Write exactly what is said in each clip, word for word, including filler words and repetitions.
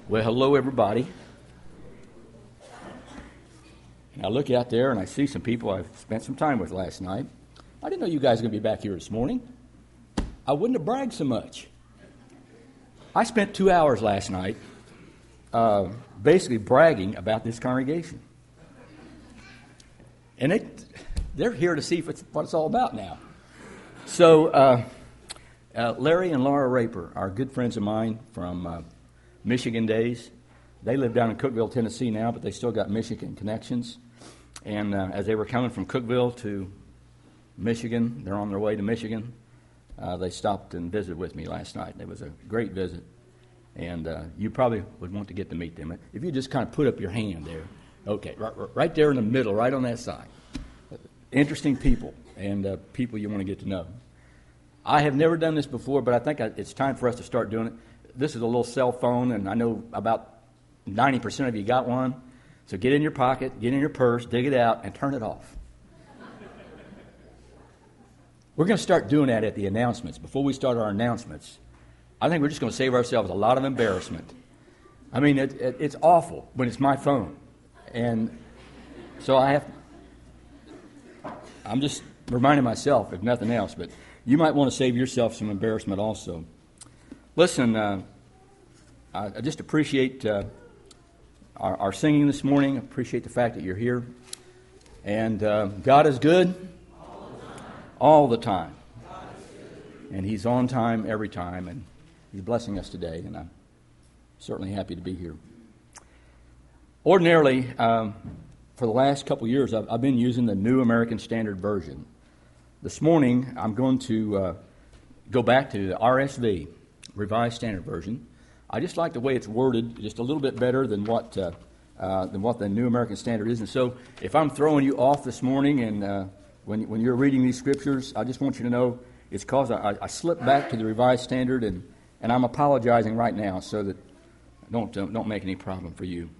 Well, hello, everybody. And I look out there and I see some people I've spent some time with last night. I didn't know you guys were going to be back here this morning. I wouldn't have bragged so much. I spent two hours last night uh, basically bragging about this congregation. And they, they're here to see if it's, what it's all about now. So uh, uh, Larry and Laura Raper are good friends of mine from uh, Michigan days. They live down in Cookeville, Tennessee now, but they still got Michigan connections. And uh, as they were coming from Cookeville to Michigan, they're on their way to Michigan, uh, they stopped and visited with me last night. It was a great visit. And uh, you probably would want to get to meet them. If you just kind of put up your hand there. Okay, right, right there in the middle, right on that side. Interesting people, and uh, people you want to get to know. I have never done this before, but I think it's time for us to start doing it. This is a little cell phone, and I know about ninety percent of you got one. So get in your pocket, get in your purse, dig it out, and turn it off. We're going to start doing that at the announcements. Before we start our announcements, I think we're just going to save ourselves a lot of embarrassment. I mean, it, it, it's awful when it's my phone. And so I have, I'm just reminding myself, if nothing else, but you might want to save yourself some embarrassment also. Listen, uh, I, I just appreciate uh, our, our singing this morning. I appreciate the fact that you're here. And uh, God is good all the time. All the time. And He's on time every time. And He's blessing us today. And I'm certainly happy to be here. Ordinarily, um, for the last couple of years, I've, I've been using the New American Standard Version. This morning, I'm going to uh, go back to the R S V, Revised Standard Version. I just like the way it's worded, just a little bit better than what uh, uh, than what the New American Standard is. And so, if I'm throwing you off this morning, and uh, when when you're reading these scriptures, I just want you to know it's because I, I slipped back to the Revised Standard, and, and I'm apologizing right now, so that don't don't, don't make any problem for you.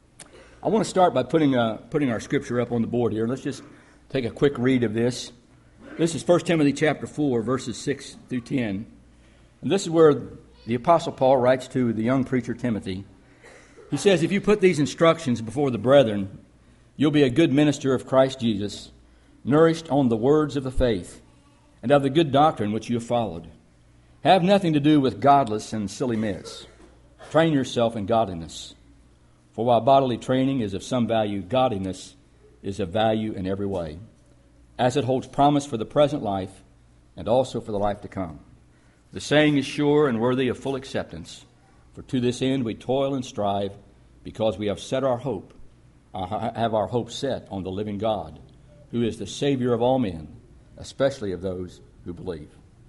I want to start by putting uh, putting our scripture up on the board here. Let's just take a quick read of this. This is First Timothy chapter four, verses six through ten. And this is where the Apostle Paul writes to the young preacher Timothy. He says, "If you put these instructions before the brethren, you'll be a good minister of Christ Jesus, nourished on the words of the faith and of the good doctrine which you have followed. Have nothing to do with godless and silly myths. Train yourself in godliness. For while bodily training is of some value, godliness is of value in every way, as it holds promise for the present life and also for the life to come. The saying is sure and worthy of full acceptance, for to this end we toil and strive, because we have set our hope, uh, have our hope set on the living God, who is the Savior of all men, especially of those who believe."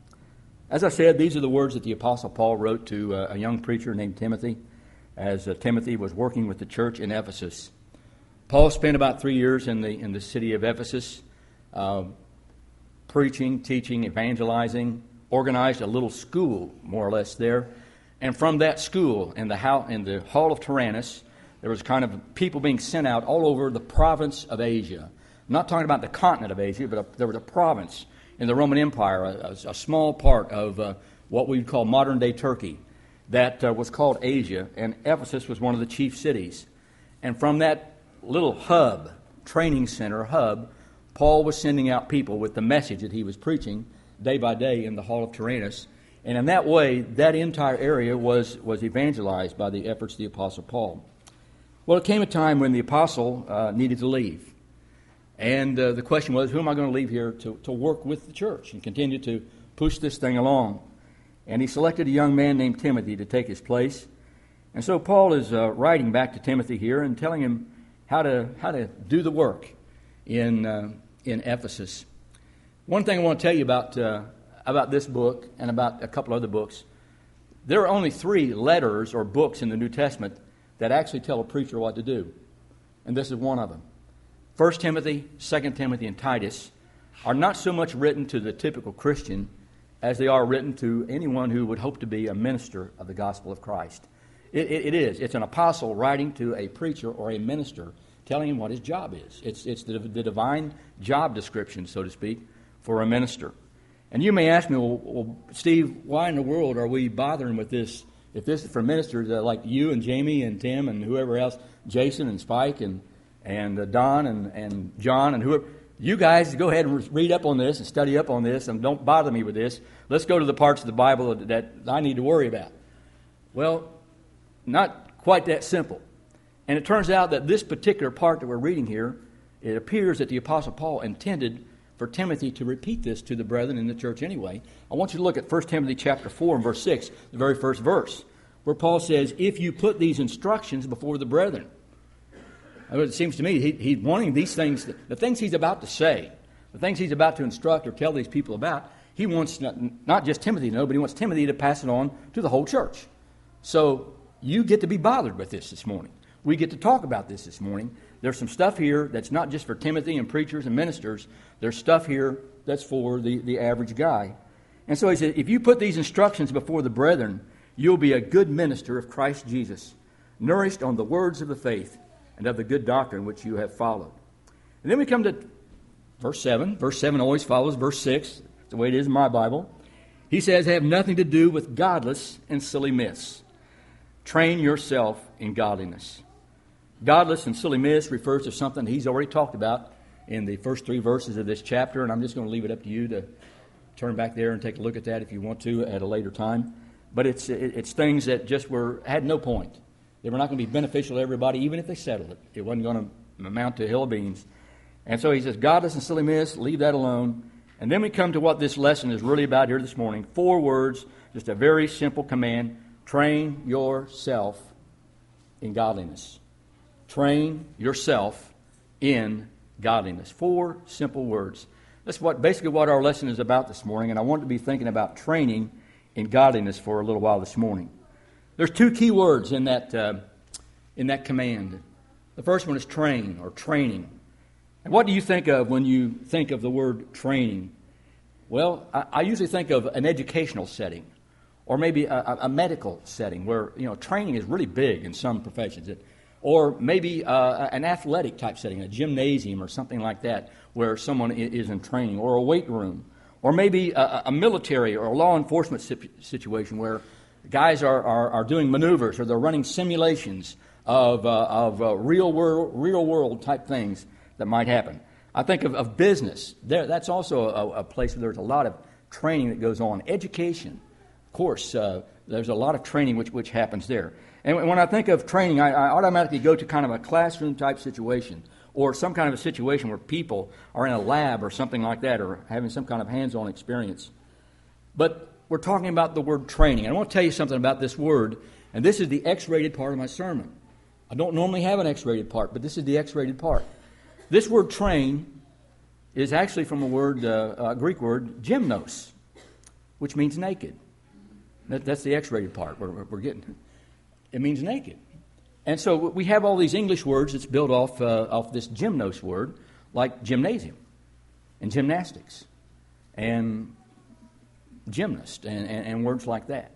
As I said, these are the words that the Apostle Paul wrote to uh, a young preacher named Timothy, as uh, Timothy was working with the church in Ephesus. Paul spent about three years in the in the city of Ephesus, uh, preaching, teaching, evangelizing, organized a little school, more or less, there. And from that school, in the, how, in the hall of Tyrannus, there was kind of people being sent out all over the province of Asia. I'm not talking about the continent of Asia, but a, there was a province in the Roman Empire, a, a, a small part of uh, what we would call modern-day Turkey, that uh, was called Asia, and Ephesus was one of the chief cities. And from that little hub, training center hub, Paul was sending out people with the message that he was preaching day by day in the hall of Tyrannus. And in that way, that entire area was, was evangelized by the efforts of the Apostle Paul. Well, it came a time when the Apostle uh, needed to leave. And uh, the question was, who am I going to leave here to, to work with the church and continue to push this thing along? And he selected a young man named Timothy to take his place. And so Paul is uh, writing back to Timothy here and telling him how to how to do the work in uh, in Ephesus. One thing I want to tell you about uh, about this book and about a couple other books, there are only three letters or books in the New Testament that actually tell a preacher what to do. And this is one of them. First Timothy, Second Timothy, and Titus are not so much written to the typical Christian as they are written to anyone who would hope to be a minister of the gospel of Christ. It, it, it is. It's an apostle writing to a preacher or a minister, telling him what his job is. It's, it's the, the divine job description, so to speak, for a minister. And you may ask me, well, well, Steve, why in the world are we bothering with this if this is for ministers uh, like you and Jamie and Tim and whoever else, Jason and Spike and and uh, Don and, and John and whoever, you guys go ahead and read up on this and study up on this and don't bother me with this. Let's go to the parts of the Bible that, that I need to worry about. Well, not quite that simple. And it turns out that this particular part that we're reading here, it appears that the Apostle Paul intended for Timothy to repeat this to the brethren in the church anyway. I want you to look at First Timothy chapter four and verse six, the very first verse, where Paul says, if you put these instructions before the brethren. It seems to me he, he's wanting these things, the things he's about to say, the things he's about to instruct or tell these people about, he wants not, not just Timothy to know, but he wants Timothy to pass it on to the whole church. So you get to be bothered with this this morning. We get to talk about this this morning. There's some stuff here that's not just for Timothy and preachers and ministers. There's stuff here that's for the, the average guy. And so he said, if you put these instructions before the brethren, you'll be a good minister of Christ Jesus, nourished on the words of the faith and of the good doctrine which you have followed. And then we come to verse seven. Verse seven always follows verse six. That's the way it is in my Bible. He says, have nothing to do with godless and silly myths. Train yourself in godliness. Godless and silly myths refers to something he's already talked about in the first three verses of this chapter, and I'm just going to leave it up to you to turn back there and take a look at that if you want to at a later time. But it's it's things that just were had no point. They were not going to be beneficial to everybody, even if they settled it. It wasn't going to amount to a hill of beans. And so he says, godless and silly myths, leave that alone. And then we come to what this lesson is really about here this morning. Four words, just a very simple command. Train yourself in godliness. Train yourself in godliness. Four simple words. That's what basically what our lesson is about this morning, and I want to be thinking about training in godliness for a little while this morning. There's two key words in that uh, in that command. The first one is train or training. And what do you think of when you think of the word training? Well, I, I usually think of an educational setting, or maybe a, a medical setting where you know training is really big in some professions. It, Or maybe uh, an athletic type setting, a gymnasium or something like that, where someone is in training, or a weight room, or maybe a, a military or a law enforcement situation where guys are, are, are doing maneuvers or they're running simulations of uh, of uh, real world real world type things that might happen. I think of, of business. There, that's also a, a place where there's a lot of training that goes on. Education, of course, uh, there's a lot of training which which happens there. And when I think of training, I, I automatically go to kind of a classroom-type situation or some kind of a situation where people are in a lab or something like that or having some kind of hands-on experience. But we're talking about the word training. And I want to tell you something about this word, and this is the X-rated part of my sermon. I don't normally have an X-rated part, but this is the X-rated part. This word train is actually from a word, uh, a Greek word, gymnos, which means naked. That, that's the X-rated part we're, we're getting. It means naked. And so we have all these English words that's built off uh, off this gymnos word, like gymnasium and gymnastics and gymnast and, and, and words like that.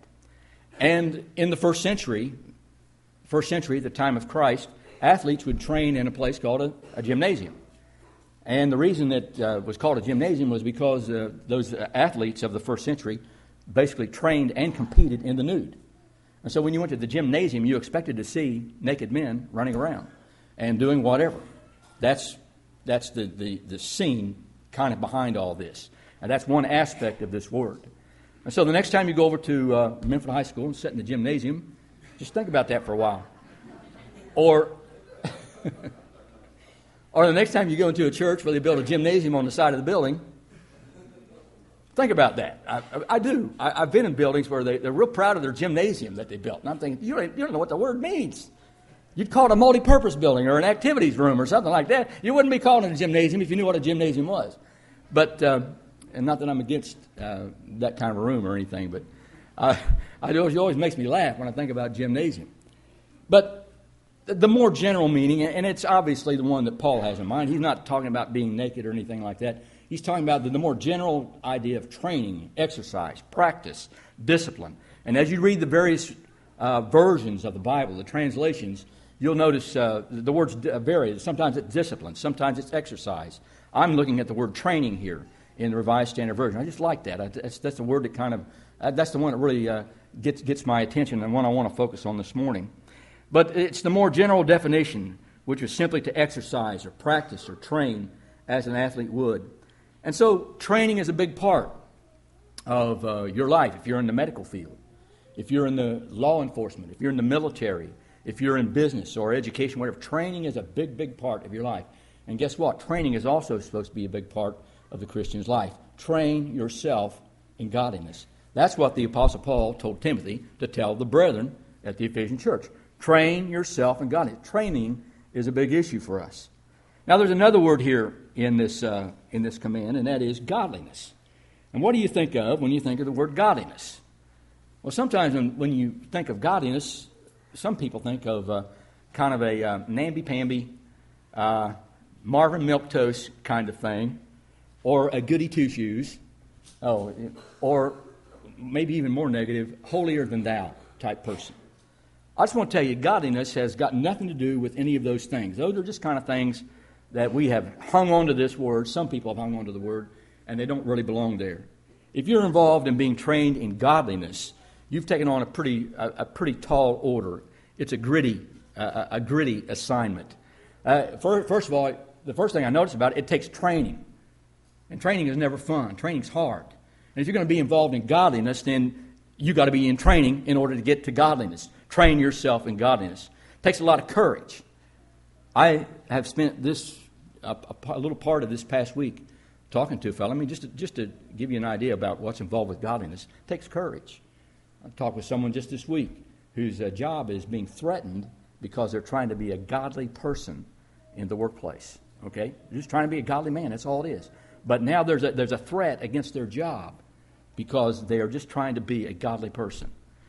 And in the first century, first century, the time of Christ, athletes would train in a place called a, a gymnasium. And the reason that uh, was called a gymnasium was because uh, those athletes of the first century basically trained and competed in the nude. And so when you went to the gymnasium, you expected to see naked men running around and doing whatever. That's that's the, the, the scene kind of behind all this. And that's one aspect of this word. And so the next time you go over to uh, Memphis High School and sit in the gymnasium, just think about that for a while. Or, or the next time you go into a church where they build a gymnasium on the side of the building, think about that. I, I do. I, I've been in buildings where they, they're real proud of their gymnasium that they built. And I'm thinking, you don't, you don't know what the word means. You'd call it a multi-purpose building or an activities room or something like that. You wouldn't be calling it a gymnasium if you knew what a gymnasium was. But, uh, and not that I'm against uh, that kind of a room or anything, but uh, I do, it always makes me laugh when I think about gymnasium. But the more general meaning, and it's obviously the one that Paul has in mind, he's not talking about being naked or anything like that. He's talking about the, the more general idea of training, exercise, practice, discipline. And as you read the various uh, versions of the Bible, the translations, you'll notice uh, the words vary. Sometimes it's discipline, sometimes it's exercise. I'm looking at the word training here in the Revised Standard Version. I just like that. I, that's, that's the word that kind of, uh, that's the one that really uh, gets gets my attention and one I want to focus on this morning. But it's the more general definition, which is simply to exercise or practice or train as an athlete would. And so training is a big part of uh, your life. If you're in the medical field, if you're in the law enforcement, if you're in the military, if you're in business or education, whatever, training is a big, big part of your life. And guess what? Training is also supposed to be a big part of the Christian's life. Train yourself in godliness. That's what the Apostle Paul told Timothy to tell the brethren at the Ephesian church. Train yourself in godliness. Training is a big issue for us. Now, there's another word here in this uh, in this command, and that is godliness. And what do you think of when you think of the word godliness? Well, sometimes when, when you think of godliness, some people think of uh, kind of a uh, namby-pamby, uh, Marvin Milquetoast kind of thing, or a goody two-shoes, oh, or maybe even more negative, holier-than-thou type person. I just want to tell you, godliness has got nothing to do with any of those things. Those are just kind of things that we have hung on to this word. Some people have hung on to the word, and they don't really belong there. If you're involved in being trained in godliness, you've taken on a pretty a, a pretty tall order. It's a gritty uh, a gritty assignment. Uh, for, first of all, the first thing I notice about it, it takes training, and training is never fun. Training's hard, and if you're going to be involved in godliness, then you got to be in training in order to get to godliness. Train yourself in godliness. It takes a lot of courage. I have spent this a, a, a little part of this past week talking to a fellow. I mean, just to, just to give you an idea about what's involved with godliness, it takes courage. I talked with someone just this week whose uh, job is being threatened because they're trying to be a godly person in the workplace. Okay, they're just trying to be a godly man. That's all it is. But now there's a, there's a threat against their job because they are just trying to be a godly person.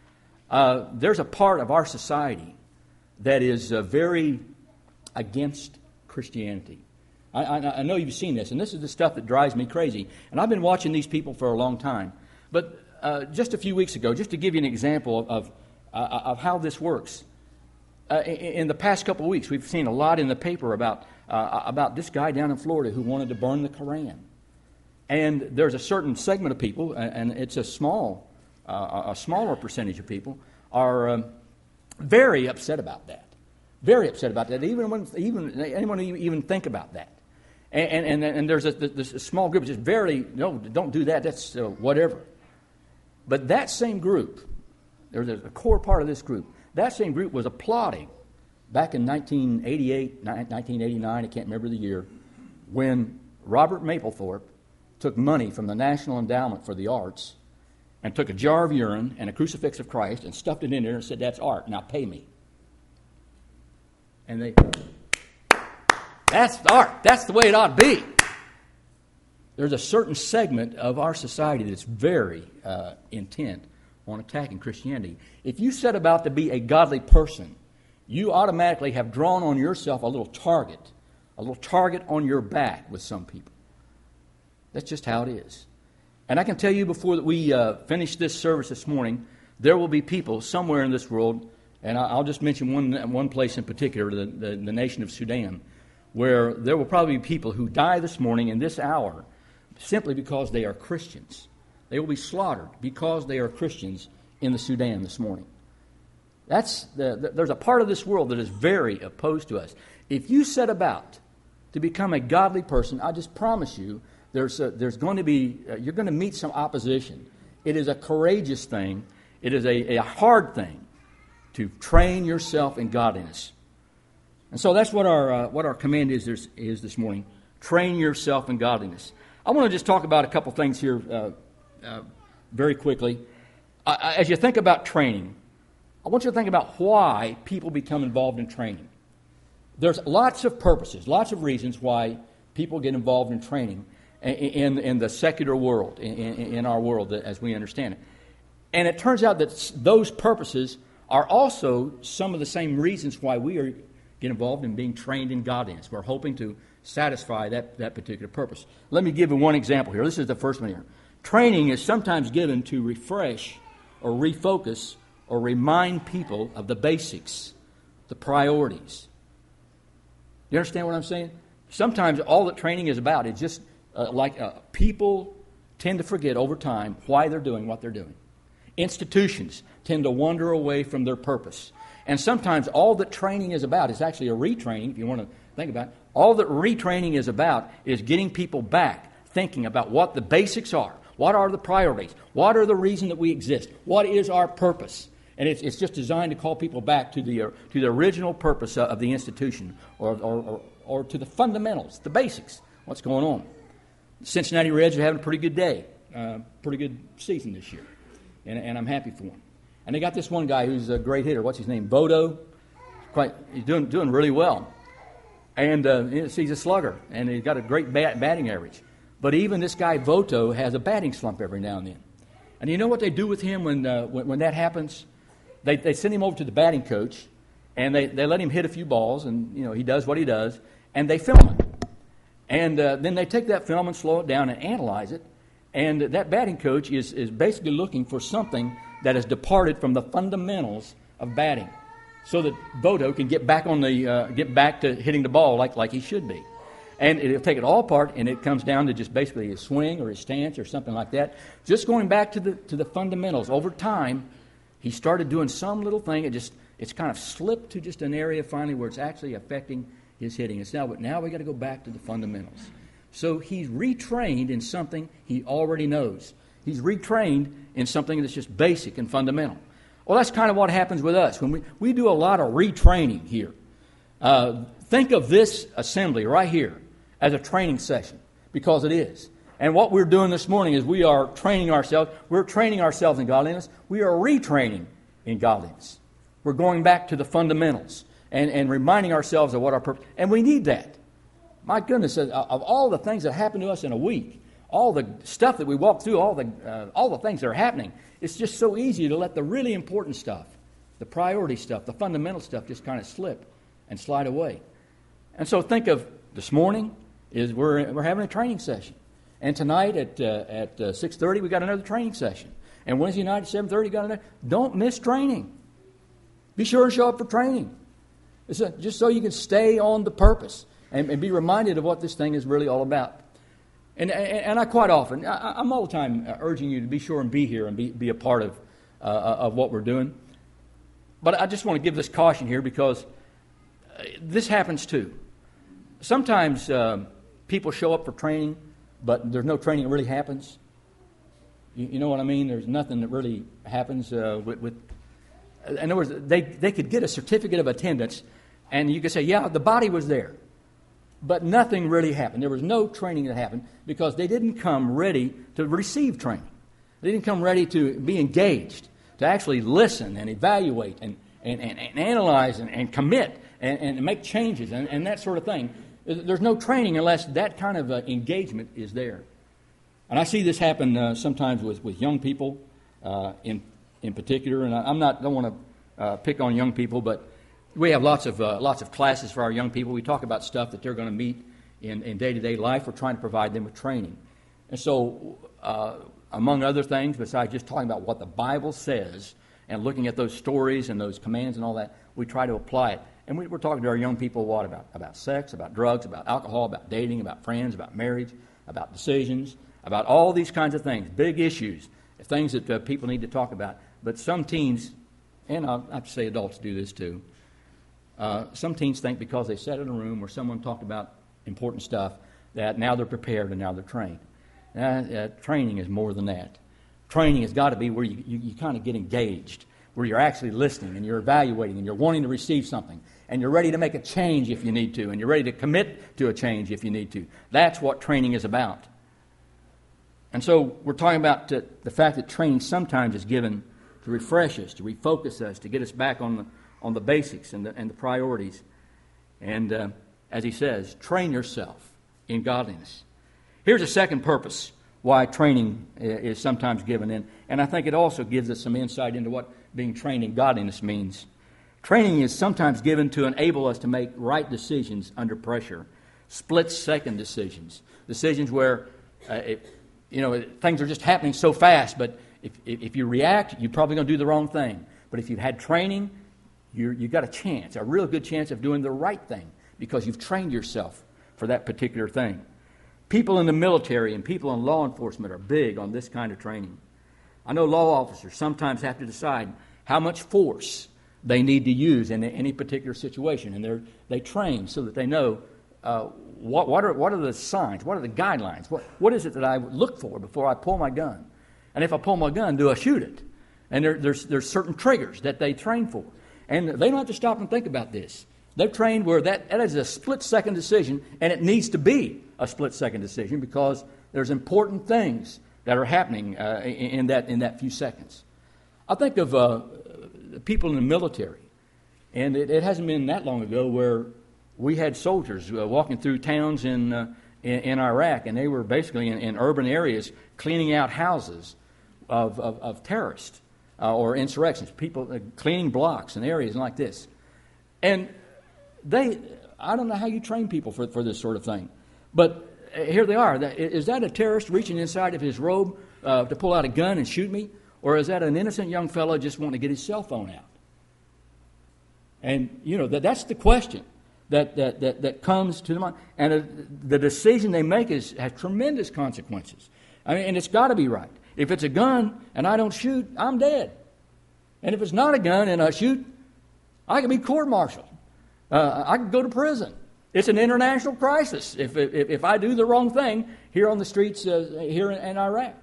Uh, there's a part of our society that is uh, very against Christianity. I, I, I know you've seen this, and this is the stuff that drives me crazy. And I've been watching these people for a long time. But uh, just a few weeks ago, just to give you an example of, of, uh, of how this works, uh, in, in the past couple of weeks, we've seen a lot in the paper about, uh, about this guy down in Florida who wanted to burn the Koran. And there's a certain segment of people, and it's a small Uh, a smaller percentage of people are um, very upset about that. Very upset about that. Even when even anyone even think about that. And and and there's a, this a small group that's just very no, don't do that. That's uh, whatever. But that same group, there's a core part of this group. That same group was applauding back in nineteen eighty-eight, nineteen eighty-nine. I can't remember the year, when Robert Mapplethorpe took money from the National Endowment for the Arts and took a jar of urine and a crucifix of Christ and stuffed it in there and said, "That's art, now pay me." And they, that's art. That's the way it ought to be. There's a certain segment of our society that's very uh, intent on attacking Christianity. If you set about to be a godly person, you automatically have drawn on yourself a little target, a little target on your back with some people. That's just how it is. And I can tell you before that we uh, finish this service this morning, there will be people somewhere in this world, and I'll just mention one one place in particular, the, the, the nation of Sudan, where there will probably be people who die this morning in this hour simply because they are Christians. They will be slaughtered because they are Christians in the Sudan this morning. That's the, the, there's a part of this world that is very opposed to us. If you set about to become a godly person, I just promise you, There's a, there's going to be, uh, you're going to meet some opposition. It is a courageous thing. It is a, a hard thing to train yourself in godliness. And so that's what our uh, what our command is, is is this morning. Train yourself in godliness. I want to just talk about a couple things here uh, uh, very quickly. Uh, as you think about training, I want you to think about why people become involved in training. There's lots of purposes, lots of reasons why people get involved in training in, in the secular world, in, in our world as we understand it. And it turns out that those purposes are also some of the same reasons why we are get involved in being trained in godliness. We're hoping to satisfy that, that particular purpose. Let me give you one example here. This is the first one here. Training is sometimes given to refresh or refocus or remind people of the basics, the priorities. You understand what I'm saying? Sometimes all that training is about is just uh, like uh, people tend to forget over time why they're doing what they're doing. institutions tend to wander away from their purpose. And sometimes all that training is about is actually a retraining, if you want to think about it. All that retraining is about is getting people back thinking about what the basics are. What are the priorities? What are the reason that we exist? What is our purpose? And it's, it's just designed to call people back to the uh, to the original purpose of the institution, or, or, or, or to the fundamentals, the basics, what's going on. The Cincinnati Reds are having a pretty good day, uh, pretty good season this year, and, and I'm happy for them. And they got this one guy who's a great hitter. What's his name? Bodo. Quite, he's doing doing really well. And uh, he's a slugger, and he's got a great bat, batting average. But even this guy, Voto, has a batting slump every now and then. And you know what they do with him when uh, when, when that happens? They they send him over to the batting coach, and they, they let him hit a few balls, and you know he does what he does, and they film it. And uh, then they take that film and slow it down and analyze it. And that batting coach is, is basically looking for something that has departed from the fundamentals of batting, so that Bodo can get back on the uh, get back to hitting the ball like, like he should be. And it'll take it all apart, and it comes down to just basically his swing or his stance or something like that. Just going back to the to the fundamentals. Over time, he started doing some little thing. It just it's kind of slipped to just an area finally where it's actually affecting his hitting. It's now, but now we got to go back to the fundamentals. So he's retrained in something he already knows. He's retrained in something that's just basic and fundamental. Well, that's kind of what happens with us when we we do a lot of retraining here. Uh, think of this assembly right here as a training session, because it is. And what we're doing this morning is we are training ourselves. We're training ourselves in godliness. We are retraining in godliness. We're going back to the fundamentals and, and reminding ourselves of what our purpose. And we need that. My goodness, of all the things that happen to us in a week, all the stuff that we walk through, all the uh, all the things that are happening, it's just so easy to let the really important stuff, the priority stuff, the fundamental stuff just kind of slip and slide away. And so think of this morning is we're we're having a training session, and tonight at uh, at uh, six thirty we got another training session, and Wednesday night at seven thirty got another. Don't miss training. Be sure to show up for training. It's a, just so you can stay on the purpose and, and be reminded of what this thing is really all about. And and, and I quite often I, I'm all the time urging you to be sure and be here and be be a part of uh, of what we're doing. But I just want to give this caution here because this happens too. Sometimes uh, people show up for training, but there's no training that really happens. You, you know what I mean? There's nothing that really happens uh, with, with. In other words, they they could get a certificate of attendance, and you could say, yeah, the body was there, but nothing really happened. There was no training that happened because they didn't come ready to receive training. They didn't come ready to be engaged, to actually listen and evaluate and and, and, and analyze and, and commit and, and make changes and, and that sort of thing. There's no training unless that kind of uh, engagement is there. And I see this happen uh, sometimes with, with young people uh, in in particular. And I, I'm not don't want to uh, pick on young people, but we have lots of uh, lots of classes for our young people. We talk about stuff that they're going to meet in, in day-to-day life. We're trying to provide them with training. And so, uh, among other things, besides just talking about what the Bible says and looking at those stories and those commands and all that, we try to apply it. And we, we're talking to our young people what about? About sex, about drugs, about alcohol, about dating, about friends, about marriage, about decisions, about all these kinds of things, big issues, things that uh, people need to talk about. But some teens, and I'll have to say adults do this too, uh, some teens think because they sat in a room where someone talked about important stuff that now they're prepared and now they're trained. Uh, uh, training is more than that. Training has got to be where you, you, you kind of get engaged, where you're actually listening and you're evaluating and you're wanting to receive something and you're ready to make a change if you need to and you're ready to commit to a change if you need to. That's what training is about. And so we're talking about uh, the fact that training sometimes is given to refresh us, to refocus us, to get us back on the on the basics and the, and the priorities. And uh, as he says, train yourself in godliness. Here's a second purpose why training is sometimes given in, and I think it also gives us some insight into what being trained in godliness means. Training is sometimes given to enable us to make right decisions under pressure, split-second decisions, decisions where uh, it, you know things are just happening so fast. But if if you react, you're probably going to do the wrong thing. But if you've had training, you're, you've got a chance, a real good chance of doing the right thing because you've trained yourself for that particular thing. People in the military and people in law enforcement are big on this kind of training. I know law officers sometimes have to decide how much force they need to use in any particular situation, and they they train so that they know uh, what what are what are the signs, what are the guidelines, what what is it that I look for before I pull my gun, and if I pull my gun, do I shoot it? And there, there's there's certain triggers that they train for, and they don't have to stop and think about this. They've trained where that, that is a split-second decision, and it needs to be a split-second decision because there's important things that are happening uh, in, in that in that few seconds. I think of uh, people in the military, and it, it hasn't been that long ago where we had soldiers uh, walking through towns in, uh, in in Iraq, and they were basically in, in urban areas cleaning out houses of, of, of terrorists uh, or insurrections, people uh, cleaning blocks and areas like this. And they, I don't know how you train people for, for this sort of thing, but here they are. Is that a terrorist reaching inside of his robe uh, to pull out a gun and shoot me? Or is that an innocent young fellow just wanting to get his cell phone out? And, you know, that, that's the question that, that, that, that comes to the mind. And uh, the decision they make is, has tremendous consequences. I mean, and it's got to be right. If it's a gun and I don't shoot, I'm dead. And if it's not a gun and I shoot, I can be court-martialed. Uh, I can go to prison. It's an international crisis if, if if I do the wrong thing here on the streets uh, here in, in Iraq.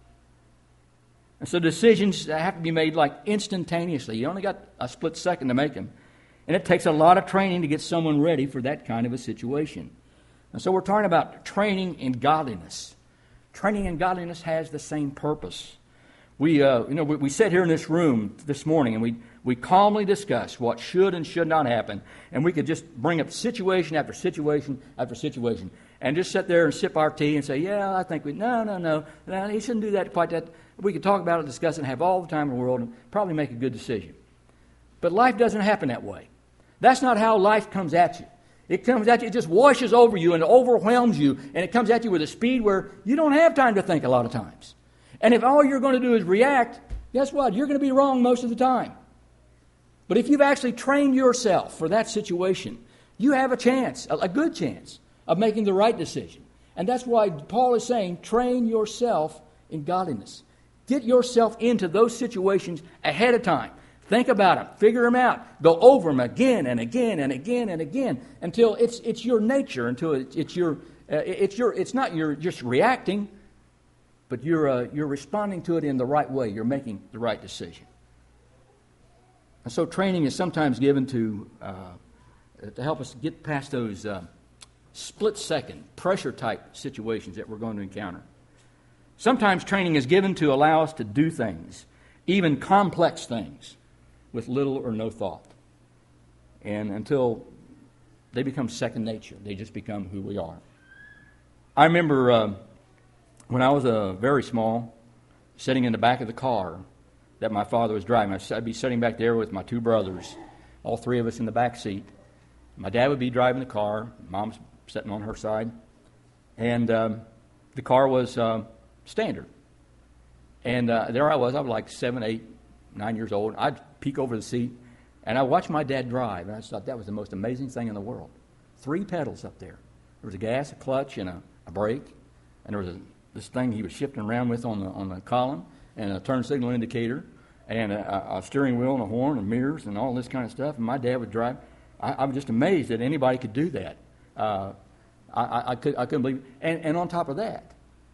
And so decisions have to be made like instantaneously. You only got a split second to make them. And it takes a lot of training to get someone ready for that kind of a situation. And so we're talking about training in godliness. Training in godliness has the same purpose. We, uh, you know, we, we sat here in this room this morning and we we calmly discussed what should and should not happen, and we could just bring up situation after situation after situation, and just sit there and sip our tea and say, "Yeah, I think we no, no, no, no, he shouldn't do that quite that." We could talk about it, discuss it, and have all the time in the world, and probably make a good decision. But life doesn't happen that way. That's not how life comes at you. It comes at you, it just washes over you and overwhelms you, and it comes at you with a speed where you don't have time to think a lot of times. And if all you're going to do is react, guess what? You're going to be wrong most of the time. But if you've actually trained yourself for that situation, you have a chance, a good chance, of making the right decision. And that's why Paul is saying, train yourself in godliness. Get yourself into those situations ahead of time. Think about them. Figure them out. Go over them again and again and again and again until it's it's your nature, until it's, it's your uh, it's your it's not you're just reacting, but you're uh, you're responding to it in the right way. You're making the right decision. And so training is sometimes given to uh, to help us get past those uh, split-second, pressure-type situations that we're going to encounter. Sometimes training is given to allow us to do things, even complex things, with little or no thought. And until they become second nature, they just become who we are. I remember uh, when I was uh, very small, sitting in the back of the car that my father was driving. I'd be sitting back there with my two brothers, all three of us in the back seat. My dad would be driving the car, Mom's sitting on her side, and um, the car was uh, standard. And uh, there I was, I was like seven, eight, nine years old. I'd peek over the seat, and I watched my dad drive, and I just thought that was the most amazing thing in the world. Three pedals up there. There was a gas, a clutch, and a, a brake, and there was a, this thing he was shifting around with on the on the column, and a turn signal indicator, and a, a steering wheel and a horn and mirrors and all this kind of stuff. And my dad would drive. I, I was just amazed that anybody could do that. Uh, I, I, I, could, I couldn't believe it. And, and on top of that,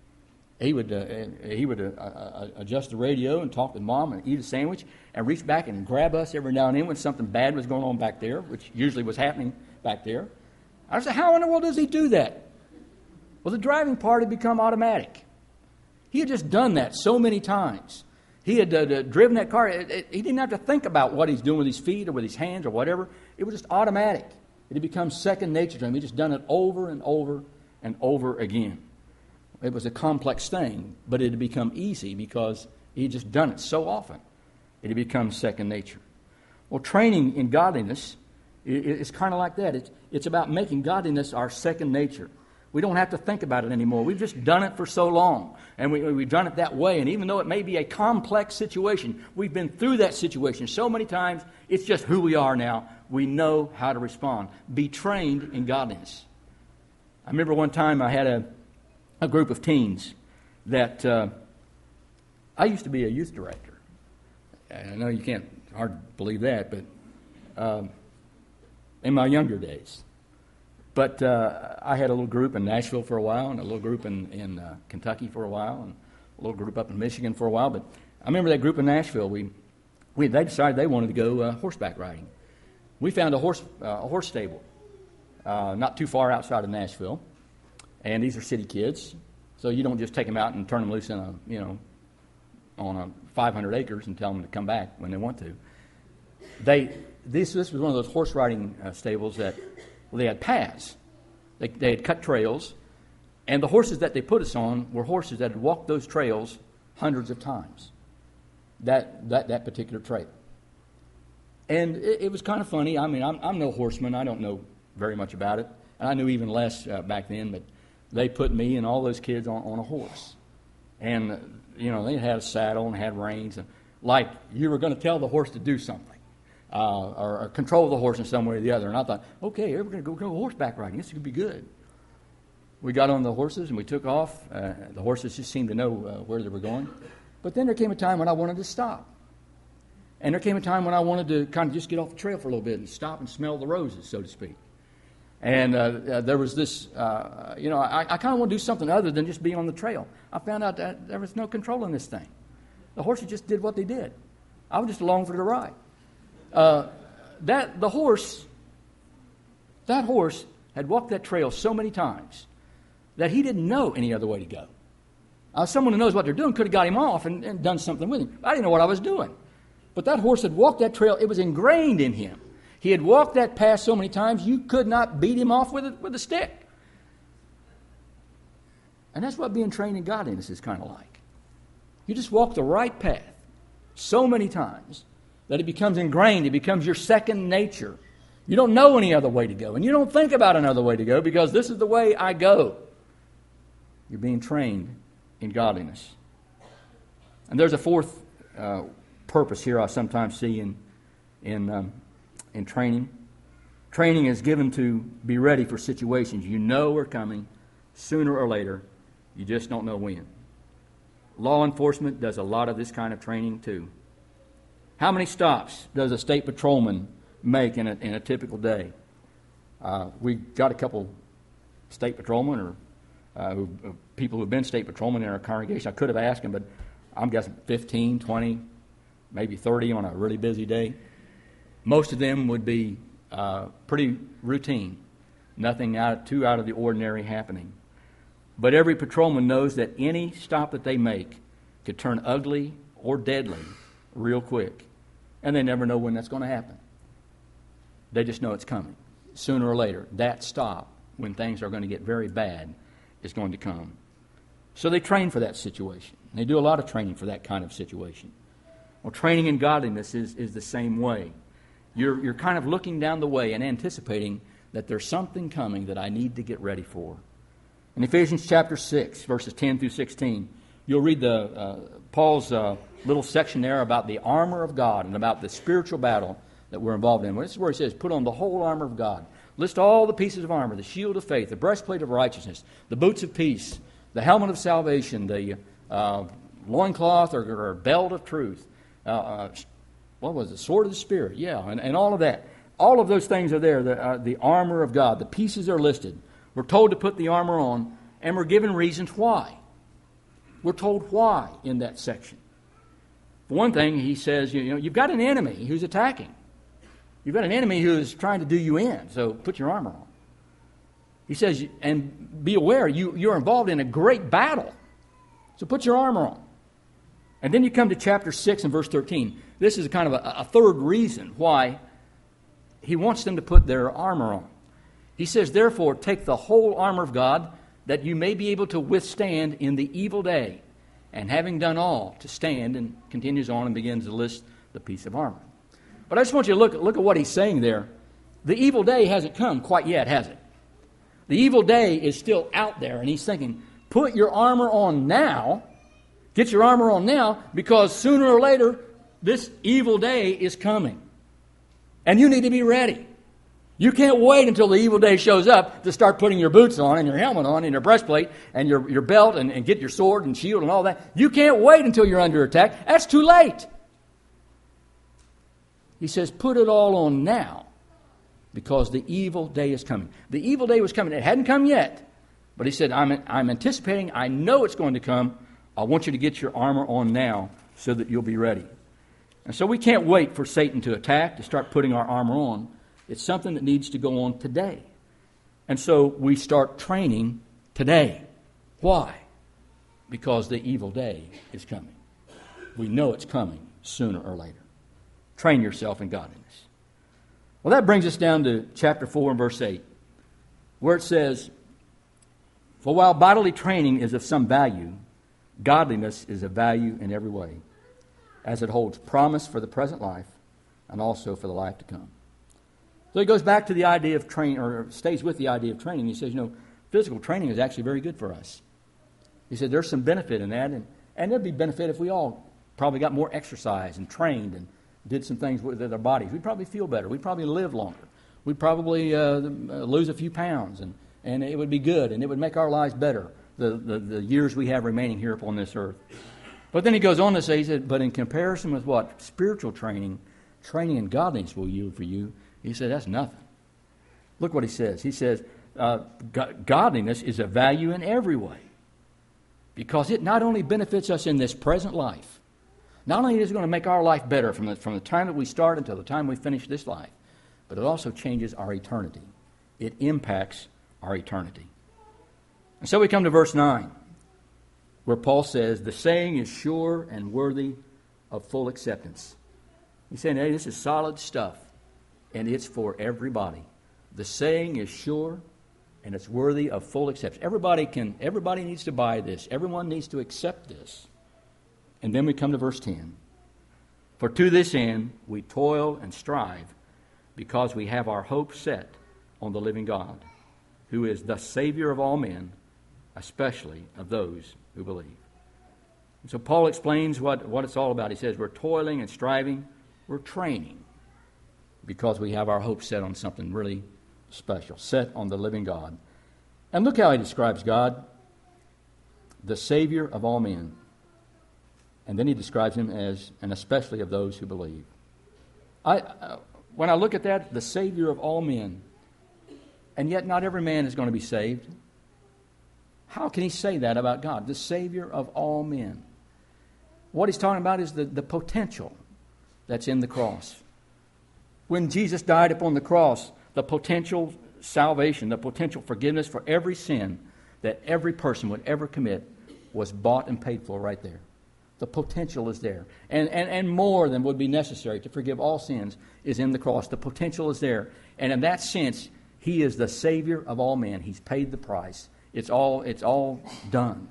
he would uh, he would uh, uh, adjust the radio and talk with Mom and eat a sandwich and reach back and grab us every now and then when something bad was going on back there, which usually was happening back there. I said, how in the world does he do that? Well, the driving part had become automatic. He had just done that so many times. He had uh, driven that car. It, it, he didn't have to think about what he's doing with his feet or with his hands or whatever. It was just automatic. It had become second nature to him. He'd just done it over and over and over again. It was a complex thing, but it had become easy because he had just done it so often. It had become second nature. Well, training in godliness is kind of like that. It's, it's about making godliness our second nature. We don't have to think about it anymore. We've just done it for so long, and we, we've done it that way. And even though it may be a complex situation, we've been through that situation so many times, it's just who we are now. We know how to respond. Be trained in godliness. I remember one time I had a, a group of teens that uh, I used to be a youth director. I know you can't hard to believe that, but um, in my younger days. But uh, I had a little group in Nashville for a while, and a little group in, in uh, Kentucky for a while, and a little group up in Michigan for a while. But I remember that group in Nashville. We, we they decided they wanted to go uh, horseback riding. We found a horse uh, a horse stable uh, not too far outside of Nashville, and these are city kids, so you don't just take them out and turn them loose in a you know on a five hundred acres and tell them to come back when they want to. They this this was one of those horse riding uh, stables that well, they had paths. They they had cut trails, and the horses that they put us on were horses that had walked those trails hundreds of times. That that that particular trail. And it, it was kind of funny. I mean, I'm, I'm no horseman. I don't know very much about it. And I knew even less uh, back then, but they put me and all those kids on, on a horse. And, uh, you know, they had a saddle and had reins. And like you were going to tell the horse to do something uh, or, or control the horse in some way or the other. And I thought, okay, we're going to go, go horseback riding. This could be good. We got on the horses and we took off. Uh, the horses just seemed to know uh, where they were going. But then there came a time when I wanted to stop. And there came a time when I wanted to kind of just get off the trail for a little bit and stop and smell the roses, so to speak. And uh, uh, there was this, uh, you know, I, I kind of want to do something other than just being on the trail. I found out that there was no control in this thing. The horses just did what they did. I was just along for the ride. Uh, that the horse, that horse had walked that trail so many times that he didn't know any other way to go. Uh, someone who knows what they're doing could have got him off and, and done something with him. I didn't know what I was doing. But that horse had walked that trail. It was ingrained in him. He had walked that path so many times, you could not beat him off with a, with a stick. And that's what being trained in godliness is kind of like. You just walk the right path so many times that it becomes ingrained. It becomes your second nature. You don't know any other way to go. And you don't think about another way to go because this is the way I go. You're being trained in godliness. And there's a fourth uh, purpose here I sometimes see in in um, in training. Training is given to be ready for situations you know are coming sooner or later. You just don't know when. Law enforcement does a lot of this kind of training too. How many stops does a state patrolman make in a, in a typical day? Uh, we got a couple state patrolmen or uh, who, uh, people who have been state patrolmen in our congregation. I could have asked them, but I'm guessing fifteen, twenty, maybe thirty on a really busy day. Most of them would be uh, pretty routine, nothing out, too out of the ordinary happening. But every patrolman knows that any stop that they make could turn ugly or deadly real quick, and they never know when that's going to happen. They just know it's coming. Sooner or later, that stop, when things are going to get very bad, is going to come. So they train for that situation. They do a lot of training for that kind of situation. Well, training in godliness is, is the same way. You're, you're kind of looking down the way and anticipating that there's something coming that I need to get ready for. In Ephesians chapter six, verses ten through sixteen, you'll read the uh, Paul's uh, little section there about the armor of God and about the spiritual battle that we're involved in. Well, this is where he says, put on the whole armor of God. List all the pieces of armor, the shield of faith, the breastplate of righteousness, the boots of peace, the helmet of salvation, the uh, loincloth or, or belt of truth, uh, uh, what was it, sword of the Spirit, yeah, and, and all of that. All of those things are there, the, uh, the armor of God. The pieces are listed. We're told to put the armor on, and we're given reasons why. We're told why in that section. For one thing, he says, you know, you've got an enemy who's attacking. You've got an enemy who is trying to do you in, so put your armor on. He says, and be aware, you, you're involved in a great battle, so put your armor on. And then you come to chapter six and verse thirteen. This is kind of a, a third reason why he wants them to put their armor on. He says, therefore, take the whole armor of God, that you may be able to withstand in the evil day, and having done all, to stand, and continues on and begins to list the piece of armor. But I just want you to look, look at what he's saying there. The evil day hasn't come quite yet, has it? The evil day is still out there, and he's thinking, put your armor on now, get your armor on now, because sooner or later, this evil day is coming. And you need to be ready. You can't wait until the evil day shows up to start putting your boots on and your helmet on and your breastplate and your, your belt and, and get your sword and shield and all that. You can't wait until you're under attack. That's too late. He says, put it all on now because the evil day is coming. The evil day was coming. It hadn't come yet. But he said, I'm, I'm anticipating. I know it's going to come. I want you to get your armor on now so that you'll be ready. And so we can't wait for Satan to attack, to start putting our armor on. It's something that needs to go on today. And so we start training today. Why? Because the evil day is coming. We know it's coming sooner or later. Train yourself in godliness. Well, that brings us down to chapter four and verse eight, where it says, for while bodily training is of some value, godliness is of value in every way, as it holds promise for the present life and also for the life to come. So he goes back to the idea of training, or stays with the idea of training. He says, you know, physical training is actually very good for us. He said there's some benefit in that, and, and there'd be benefit if we all probably got more exercise and trained and did some things with our bodies. We'd probably feel better. We'd probably live longer. We'd probably uh, lose a few pounds, and, and it would be good, and it would make our lives better, the, the, the years we have remaining here upon this earth. But then he goes on to say, he said, but in comparison with what spiritual training, training in godliness will yield for you, he said, that's nothing. Look what he says. He says, uh, godliness is of value in every way because it not only benefits us in this present life, not only is it going to make our life better from the, from the time that we start until the time we finish this life, but it also changes our eternity. It impacts our eternity. And so we come to verse nine, where Paul says, the saying is sure and worthy of full acceptance. He's saying, hey, this is solid stuff. And it's for everybody. The saying is sure, and it's worthy of full acceptance. Everybody can. Everybody needs to buy this. Everyone needs to accept this. And then we come to verse ten. For to this end we toil and strive, because we have our hope set on the living God, who is the Savior of all men, especially of those who believe. And so Paul explains what, what it's all about. He says we're toiling and striving, we're training, because we have our hope set on something really special, set on the living God. And look how he describes God, the Savior of all men. And then he describes him as, and especially of those who believe. I, uh, when I look at that, the Savior of all men, and yet not every man is going to be saved. How can he say that about God? The Savior of all men. What he's talking about is the, the potential that's in the cross. When Jesus died upon the cross, the potential salvation, the potential forgiveness for every sin that every person would ever commit was bought and paid for right there. The potential is there. And, and, and more than would be necessary to forgive all sins is in the cross. The potential is there. And in that sense, he is the Savior of all men. He's paid the price. It's all, it's all done.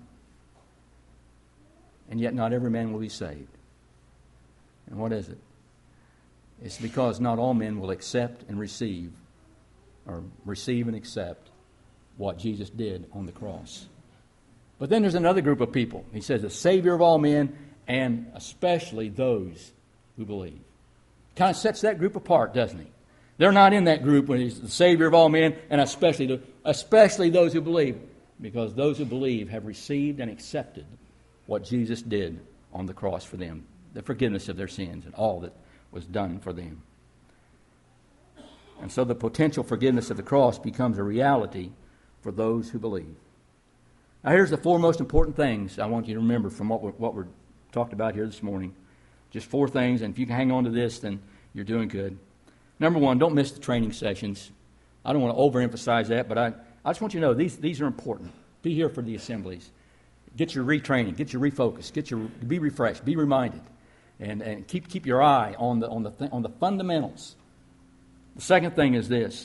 And yet not every man will be saved. And what is it? It's because not all men will accept and receive, or receive and accept what Jesus did on the cross. But then there's another group of people. He says, the Savior of all men, and especially those who believe. Kind of sets that group apart, doesn't he? They're not in that group when he's the Savior of all men, and especially, the, especially those who believe. Because those who believe have received and accepted what Jesus did on the cross for them. The forgiveness of their sins and all that was done for them. And so the potential forgiveness of the cross becomes a reality for those who believe. Now here's the four most important things I want you to remember from what we're, what we're talked about here this morning. Just four things, and if you can hang on to this, then you're doing good. Number one, don't miss the training sessions. I don't want to overemphasize that, but I, I just want you to know these, these are important. Be here for the assemblies. Get your retraining, get your refocus, get your be refreshed, be reminded. And, and keep keep your eye on the on the th- on the fundamentals. The second thing is this: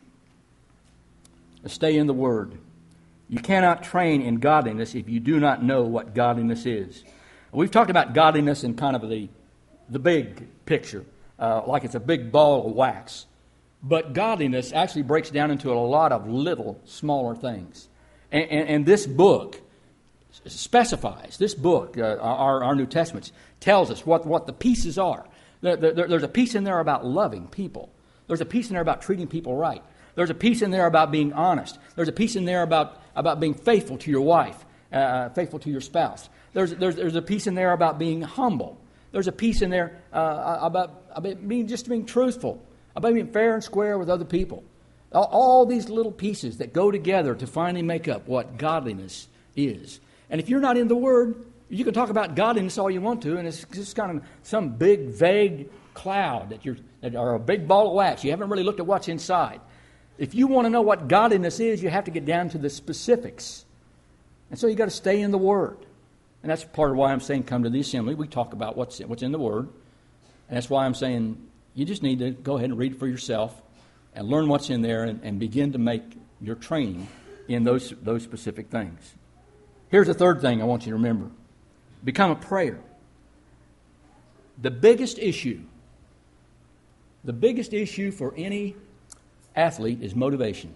stay in the Word. You cannot train in godliness if you do not know what godliness is. We've talked about godliness in kind of the the big picture, uh, like it's a big ball of wax. But godliness actually breaks down into a lot of little, smaller things. And, and, and this book specifies, this book, uh, our, our New Testament, tells us what, what the pieces are. There, there, there's a piece in there about loving people. There's a piece in there about treating people right. There's a piece in there about being honest. There's a piece in there about, about being faithful to your wife, uh, faithful to your spouse. There's, there's, there's a piece in there about being humble. There's a piece in there uh, about, about being just being truthful, about being fair and square with other people. All, all these little pieces that go together to finally make up what godliness is. And if you're not in the Word, you can talk about godliness all you want to, and it's just kind of some big, vague cloud that you're, that, or a big ball of wax. You haven't really looked at what's inside. If you want to know what godliness is, you have to get down to the specifics. And so you've got to stay in the Word. And that's part of why I'm saying come to the assembly. We talk about what's, what's in the Word. And that's why I'm saying you just need to go ahead and read it for yourself and learn what's in there and, and begin to make your training in those, those specific things. Here's the third thing I want you to remember. Become a prayer. The biggest issue, the biggest issue for any athlete is motivation.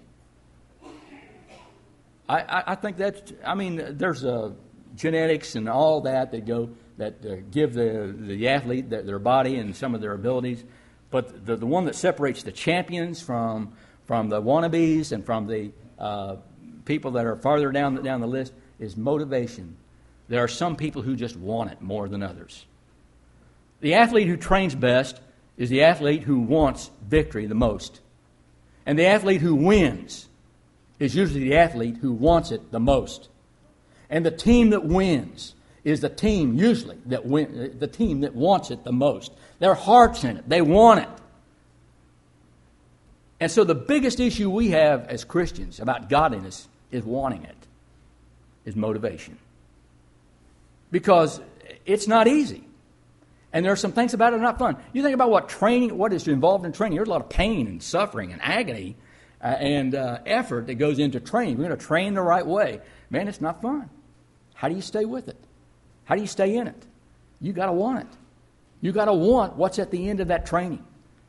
I, I, I think that's, I mean, there's a genetics and all that that go, that uh, give the, the athlete their, their body and some of their abilities. But the, the one that separates the champions from, from the wannabes and from the uh, people that are farther down the, down the list is motivation. There are some people who just want it more than others. The athlete who trains best is the athlete who wants victory the most. And the athlete who wins is usually the athlete who wants it the most. And the team that wins is the team usually that win, the team that wants it the most. Their heart's in it. They want it. And so the biggest issue we have as Christians about godliness is wanting it, is motivation. Because it's not easy. And there are some things about it that are not fun. You think about what training, what is involved in training. There's a lot of pain and suffering and agony uh, and uh, effort that goes into training. We're going to train the right way. Man, it's not fun. How do you stay with it? How do you stay in it? You got to want it. You got to want what's at the end of that training.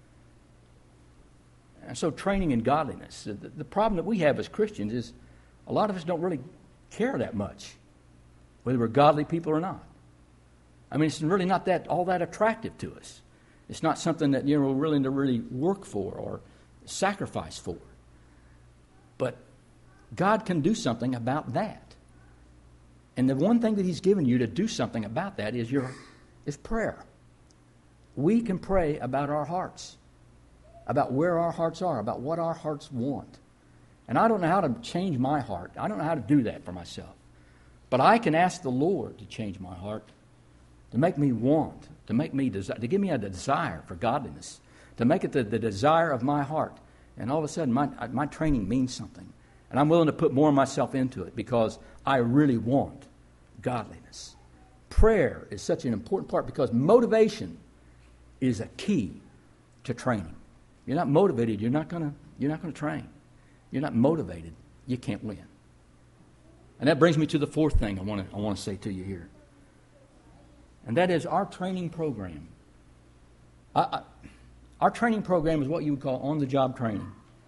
And so training in godliness. The, the problem that we have as Christians is a lot of us don't really care that much whether we're godly people or not. I mean, it's really not that all that attractive to us. It's not something that, you know, we're willing to really work for or sacrifice for. But God can do something about that. And the one thing that He's given you to do something about that is your is prayer. We can pray about our hearts, about where our hearts are, about what our hearts want. And I don't know how to change my heart. I don't know how to do that for myself. But I can ask the Lord to change my heart, to make me want, to make me desire, to give me a desire for godliness, to make it the, the desire of my heart. And all of a sudden, my my training means something. And I'm willing to put more of myself into it because I really want godliness. Prayer is such an important part because motivation is a key to training. You're not motivated, you're not gonna you're not gonna train. You're not motivated, you can't win. And that brings me to the fourth thing I want to I want to say to you here. And that is our training program. I, I, our training program is what you would call on-the-job training.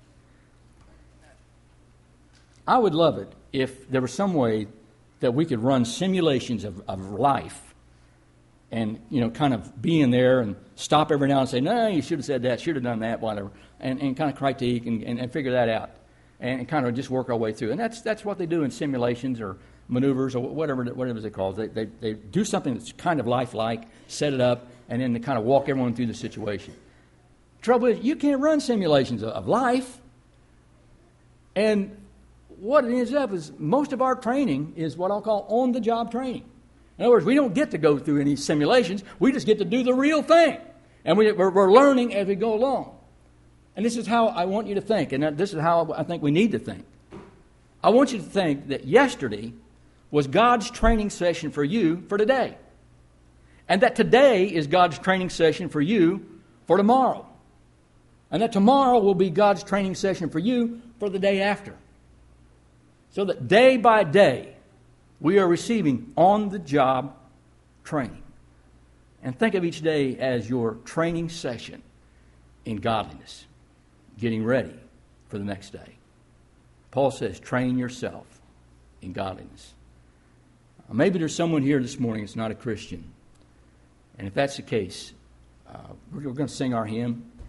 I would love it if there was some way that we could run simulations of, of life and, you know, kind of be in there and stop every now and say, no, you should have said that, should have done that, whatever, and, and kind of critique and, and, and figure that out and, and kind of just work our way through. And that's that's what they do in simulations or maneuvers or whatever whatever they call it. They, they, they do something that's kind of lifelike, set it up, and then they kind of walk everyone through the situation. Trouble is, you can't run simulations of, of life. And what it ends up is most of our training is what I'll call on-the-job training. In other words, we don't get to go through any simulations. We just get to do the real thing. And we, we're, we're learning as we go along. And this is how I want you to think, and this is how I think we need to think. I want you to think that yesterday was God's training session for you for today. And that today is God's training session for you for tomorrow. And that tomorrow will be God's training session for you for the day after. So that day by day, we are receiving on-the-job training. And think of each day as your training session in godliness, getting ready for the next day. Paul says, train yourself in godliness. Maybe there's someone here this morning that's not a Christian. And if that's the case, uh, we're, we're going to sing our hymn.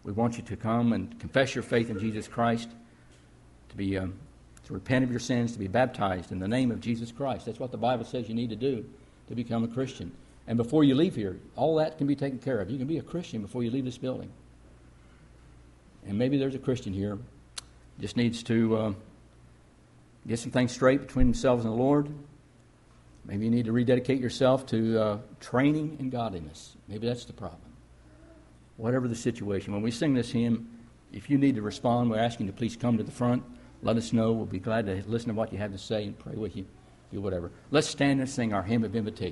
We want you to come and confess your faith in Jesus Christ, to be um, to repent of your sins, to be baptized in the name of Jesus Christ. That's what the Bible says you need to do to become a Christian. And before you leave here, all that can be taken care of. You can be a Christian before you leave this building. And maybe there's a Christian here just needs to uh, get some things straight between themselves and the Lord. Maybe you need to rededicate yourself to uh, training in godliness. Maybe that's the problem. Whatever the situation. When we sing this hymn, if you need to respond, we're asking you to please come to the front. Let us know. We'll be glad to listen to what you have to say and pray with you. Do whatever. Let's stand and sing our hymn of invitation.